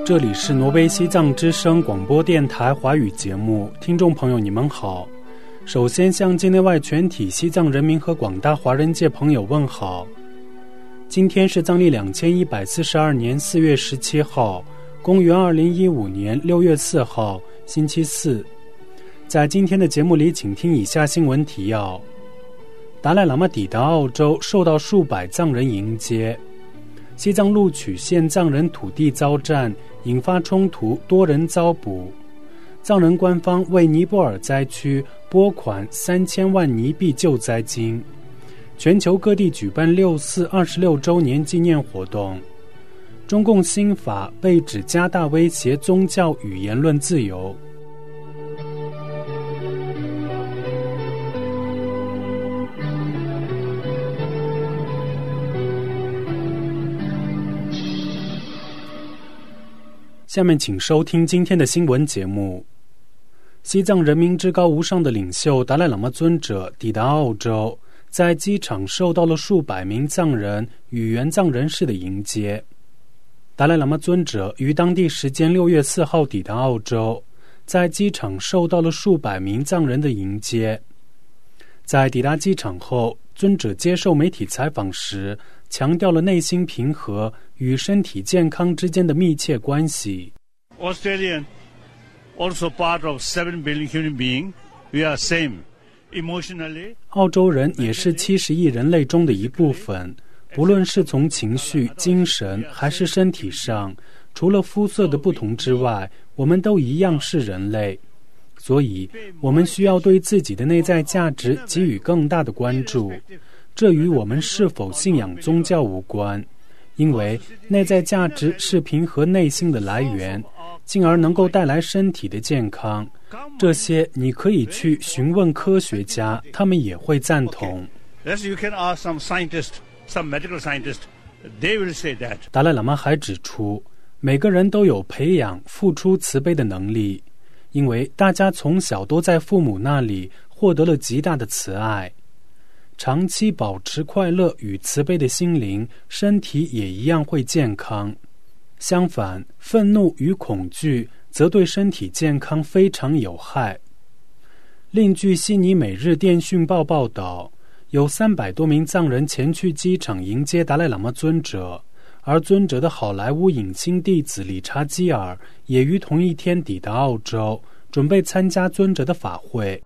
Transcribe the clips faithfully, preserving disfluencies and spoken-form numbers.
这里是挪威西藏之声广播电台华语节目，听众朋友你们好。首先向境内外全体西藏人民和广大华人界朋友问好。今天是藏历两千一百四十二年四月十七号，公元二零一五年六月四号，星期四。在今天的节目里，请听以下新闻提要：达赖喇嘛抵达澳洲，受到数百藏人迎接；西藏录曲县藏人土地遭占，引发冲突，多人遭捕；藏人官方为尼泊尔灾区拨款三千万尼币救灾金；全球各地举办六四二十六周年纪念活动；中共新法被指加大威胁宗教与言论自由。下面请收听今天的新闻节目。西藏人民至高无上的领袖达赖喇嘛尊者抵达澳洲，在机场受到了数百名藏人与援藏人士的迎接。达赖喇嘛尊者于当地时间六月四号抵达澳洲，在机场受到了数百名藏人的迎接。在抵达机场后，尊者接受媒体采访时强调了内心平和与身体健康之间的密切关系。 Australian, also part of seven billion human beings, we are same. Emotionally, 澳洲人也是七十亿人类中的一部分，不论是从情绪、精神还是身体上，除了肤色的不同之外，我们都一样是人类。所以我们需要对自己的内在价值给予更大的关注，这与我们是否信仰宗教无关，因为内在价值是平和内心的来源，进而能够带来身体的健康。这些你可以去询问科学家，他们也会赞同。达赖喇嘛还指出，每个人都有培养付出慈悲的能力，因为大家从小都在父母那里获得了极大的慈爱。长期保持快乐与慈悲的心灵，身体也一样会健康。相反，愤怒与恐惧则对身体健康非常有害。另据悉尼每日电讯报报道，有三百多名藏人前去机场迎接达赖喇嘛尊者，而尊者的好莱坞影星弟子理查基尔也于同一天抵达澳洲，准备参加尊者的法会。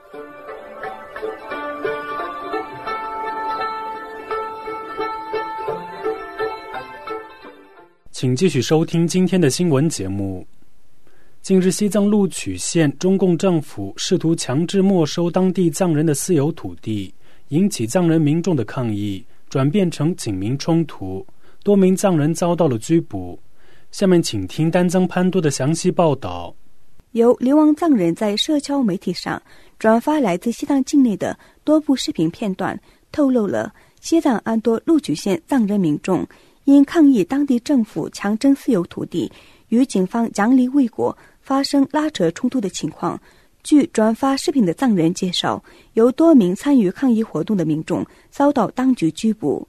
请继续收听今天的新闻节目。近日，西藏录曲县中共政府试图强制没收当地藏人的私有土地，引起藏人民众的抗议，转变成警民冲突，多名藏人遭到了拘捕。下面请听丹增潘多的详细报道。 有流亡藏人在社交媒体上转发来自西藏境内的多部视频片段，透露了西藏安多录曲县藏人民众因抗议当地政府强征私有土地，与警方讲理未果，发生拉扯冲突的情况。据转发视频的藏人介绍，有多名参与抗议活动的民众遭到当局拘捕。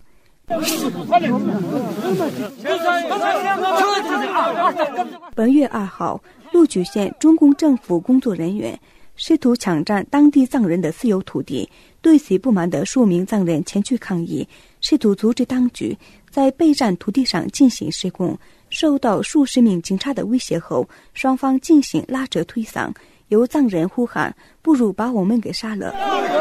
本月二号，录曲县中共政府工作人员试图抢占当地藏人的私有土地，对此不满的数名藏人前去抗议，试图阻止当局在被占土地上进行施工。受到数十名警察的威胁后，双方进行拉扯推搡，有藏人呼喊：“不如把我们给杀了！”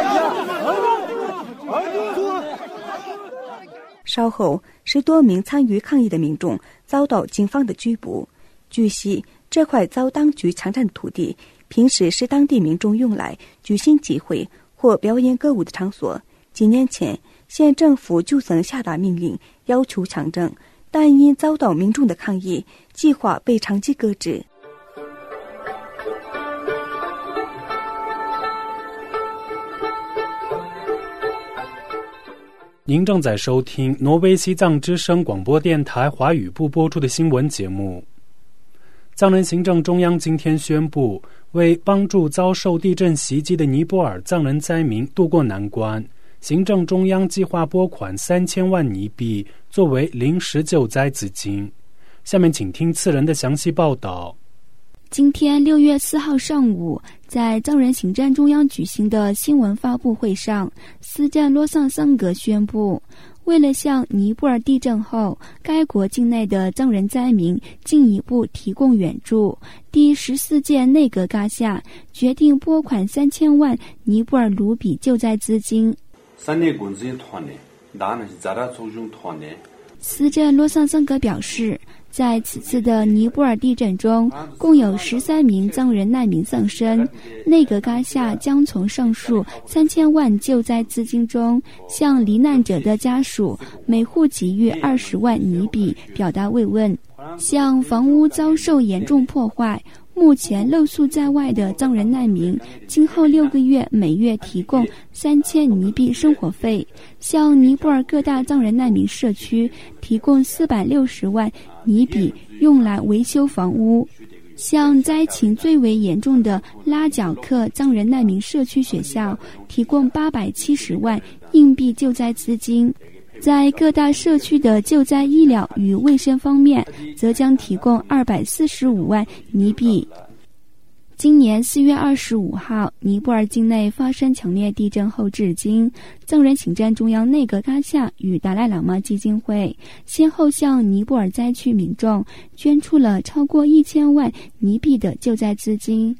稍后，十多名参与抗议的民众遭到警方的拘捕。据悉，这块遭当局强占的土地，平时是当地民众用来举行集会或表演歌舞的场所。几年前，县政府就曾下达命令要求强征，但因遭到民众的抗议，计划被长期搁置。 您正在收听挪威西藏之声广播电台华语部播出的新闻节目。藏人行政中央今天宣布，为帮助遭受地震袭击的尼泊尔藏人灾民渡过难关，行政中央计划拨款三千万尼币作为临时救灾资金。 下面请听次人的详细报道。 今天六月四号上午，在藏人行政中央举行的新闻发布会上，司政洛桑桑格宣布，为了向尼泊尔地震后该国境内的藏人灾民进一步提供援助，第十四届内阁嘎夏决定拨款三千万尼泊尔卢比救灾资金。司政洛桑桑格表示，在此次的尼泊尔地震中，共有十三名藏人难民丧生。内阁嘎夏将从上述三千万救灾资金中，向罹难者的家属每户给予二十万尼比，表达慰问。向房屋遭受严重破坏、目前露宿在外的藏人难民，今后六个月每月提供三千尼币生活费；向尼泊尔各大藏人难民社区提供四百六十万尼比，用来维修房屋；向灾情最为严重的拉脚克藏人难民社区学校提供八百七十万硬币救灾资金。在各大社区的救灾医疗与卫生方面，则将提供二百四十五万尼币。今年四月二十五号，尼泊尔境内发生强烈地震后至今，藏人行政中央内阁嘎夏与达赖喇嘛基金会先后向尼泊尔灾区民众捐出了超过一千万尼币的救灾资金。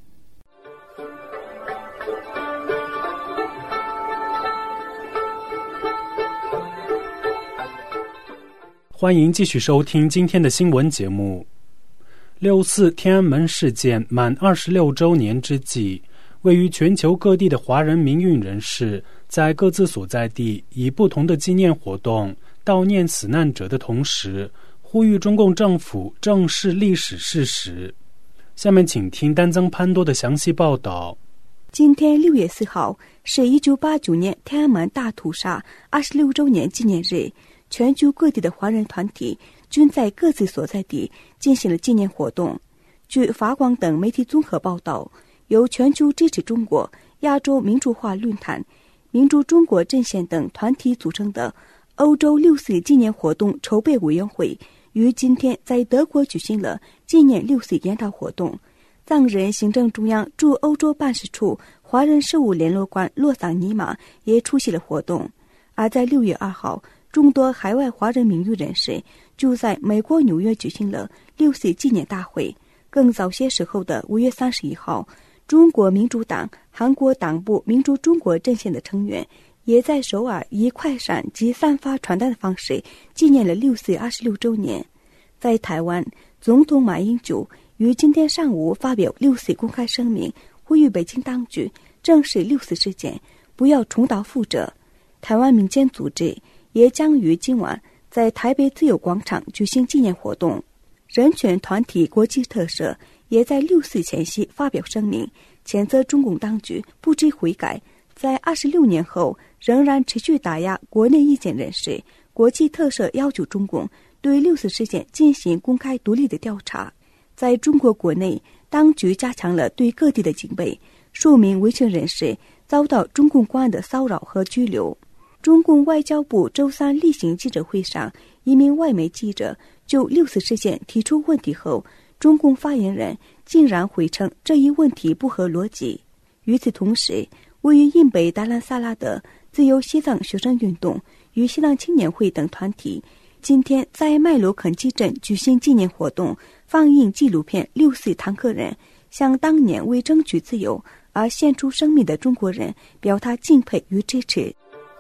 欢迎继续收听今天的新闻节目。六四天安门事件满二十六周年之际，位于全球各地的华人民运人士在各自所在地以不同的纪念活动悼念死难者的同时，呼吁中共政府正视历史事实。下面请听丹增潘多的详细报道。 今天六月四号是一九八九年天安门大屠杀二十六周年纪念日，全球各地的华人团体均在各自所在地进行了纪念活动。据法广等媒体综合报道，由全球支持中国、亚洲民主化论坛、民主中国阵线等团体组成的欧洲六四纪念活动筹备委员会于今天在德国举行了纪念六四研讨活动。藏人行政中央驻欧洲办事处华人事务联络官洛桑尼玛也出席了活动。而在六月二号，众多海外华人民运人士就在美国纽约举行了六四纪念大会。更早些时候的五月三十一号，中国民主党韩国党部民主中国阵线的成员也在首尔以快闪及散发传单的方式纪念了六四二十六周年。在台湾，总统马英九于今天上午发表六四公开声明，呼吁北京当局正视六四事件，不要重蹈覆辙。台湾民间组织也将于今晚在台北自由广场举行纪念活动。人权团体国际特赦也在六四前夕发表声明，谴责中共当局不知悔改，在二十六年后仍然持续打压国内意见人士。国际特赦要求中共对六四事件进行公开独立的调查。在中国国内，当局加强了对各地的警备，数名维权人士遭到中共公安的骚扰和拘留。中共外交部周三例行记者会上，一名外媒记者就六四事件提出问题后，中共发言人竟然回称这一问题不合逻辑。与此同时，位于印北达兰萨拉的自由西藏学生运动与西藏青年会等团体今天在麦罗肯基镇举行纪念活动，放映纪录片《六四坦克人》，向当年为争取自由而献出生命的中国人表达敬佩与支持。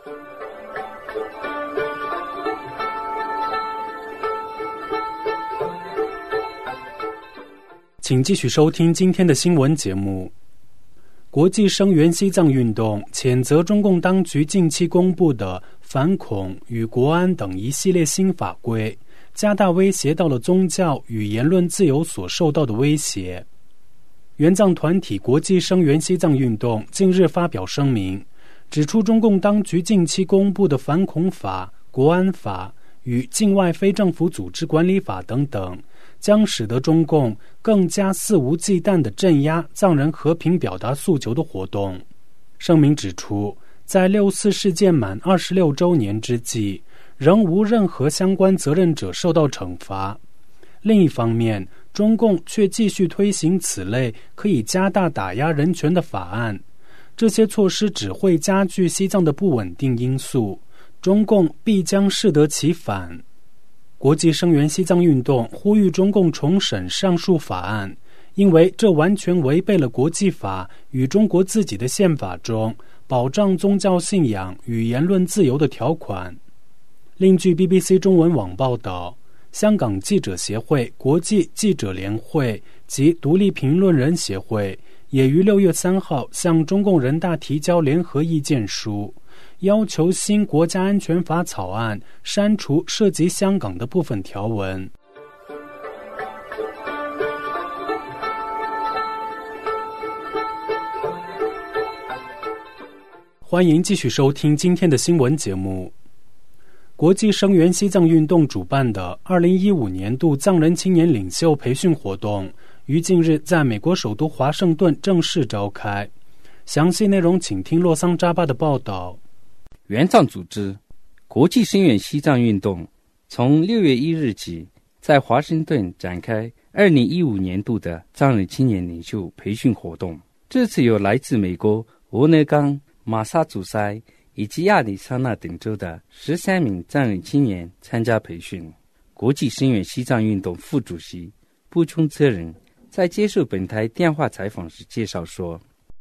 请继续收听今天的新闻节目。国际声援西藏运动谴责中共当局近期公布的反恐与国安等一系列新法规，加大威胁到了宗教与言论自由所受到的威胁。援藏团体国际声援西藏运动近日发表声明，指出中共当局近期公布的反恐法、国安法与境外非政府组织管理法等等，将使得中共更加肆无忌惮地镇压藏人和平表达诉求的活动。声明指出，在六四事件满二十六周年之际，仍无任何相关责任者受到惩罚。 另一方面，中共却继续推行此类可以加大打压人权的法案，这些措施只会加剧西藏的不稳定因素，中共必将适得其反。国际声援西藏运动呼吁中共重审上述法案，因为这完全违背了国际法与中国自己的宪法中保障宗教信仰与言论自由的条款。另据 B B C 中文网报道，香港记者协会、国际记者联会及独立评论人协会也于六月三号向中共人大提交联合意见书，要求新国家安全法草案删除涉及香港的部分条文。欢迎继续收听今天的新闻节目。国际声援西藏运动主办的二零一五年度藏人青年领袖培训活动于近日在美国首都华盛顿正式召开。详细内容请听洛桑扎巴的报道。 援藏组织国际声援西藏运动从六月一日起在华盛顿展开二零一五年度的藏人青年领袖培训活动。这次有来自美国俄勒冈、马萨诸塞以及亚利桑那等州的十三名藏人青年参加培训。国际声援西藏运动副主席布琼泽人在接受本台电话采访时介绍说，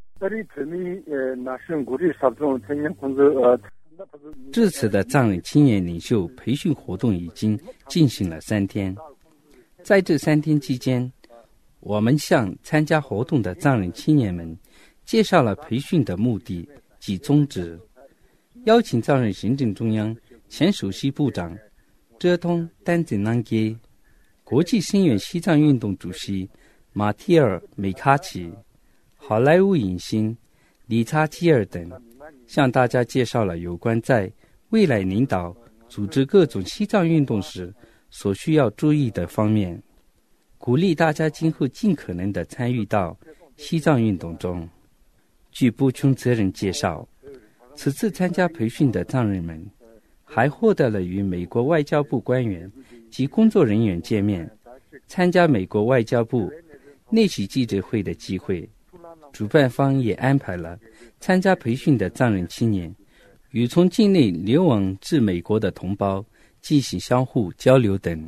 这次的藏人青年领袖培训活动已经进行了三天，在这三天期间，我们向参加活动的藏人青年们介绍了培训的目的及宗旨，邀请藏人行政中央前首席部长哲通丹泽南给、国际声援西藏运动主席马蒂尔美卡奇、好莱坞影星理查基尔等，向大家介绍了有关在未来领导组织各种西藏运动时所需要注意的方面，鼓励大家今后尽可能地参与到西藏运动中。据布琼泽人介绍，此次参加培训的藏人们还获得了与美国外交部官员及工作人员见面、参加美国外交部内企记者会的机会。主办方也安排了参加培训的藏人青年与从境内流亡至美国的同胞进行相互交流等。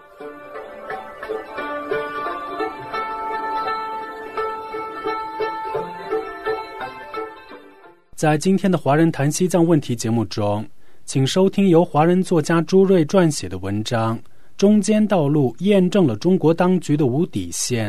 在今天的华人谈西藏问题节目中，请收听由华人作家朱瑞撰写的文章《中间道路验证了中国当局的无底线》。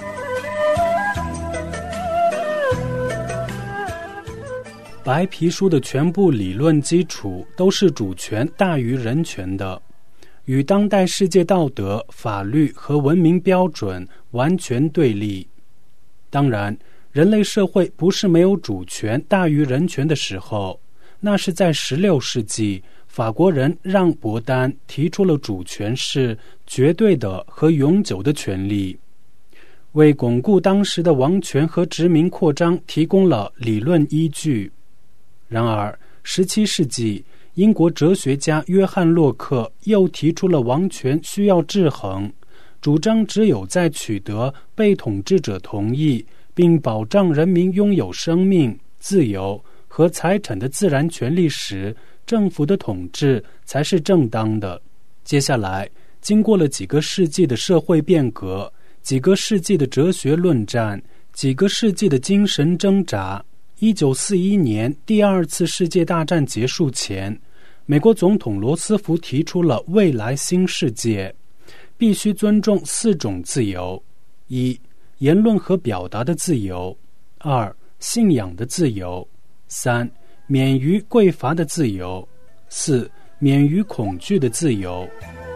白皮书的全部理论基础都是主权大于人权的，与当代世界道德、法律和文明标准完全对立。当然，人类社会不是没有主权大于人权的时候，那是在十六世纪，法国人让·伯丹提出了主权是绝对的和永久的权利，为巩固当时的王权和殖民扩张提供了理论依据。然而，十七世纪，英国哲学家约翰·洛克又提出了王权需要制衡，主张只有在取得被统治者同意并保障人民拥有生命、自由和财产的自然权利时，政府的统治才是正当的。接下来，经过了几个世纪的社会变革，几个世纪的哲学论战，几个世纪的精神挣扎，一九四一年第二次世界大战结束前，美国总统罗斯福提出了未来新世界，必须尊重四种自由：一、言论和表达的自由；二、信仰的自由；三、免于匮乏的自由；四、免于恐惧的自由。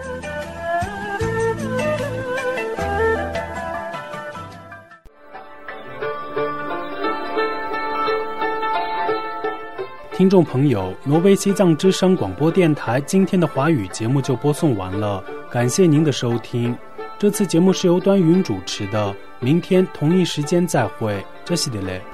听众朋友，挪威西藏之声广播电台今天的华语节目就播送完了，感谢您的收听。这次节目是由端云主持的，明天同一时间再会，这是的嘞。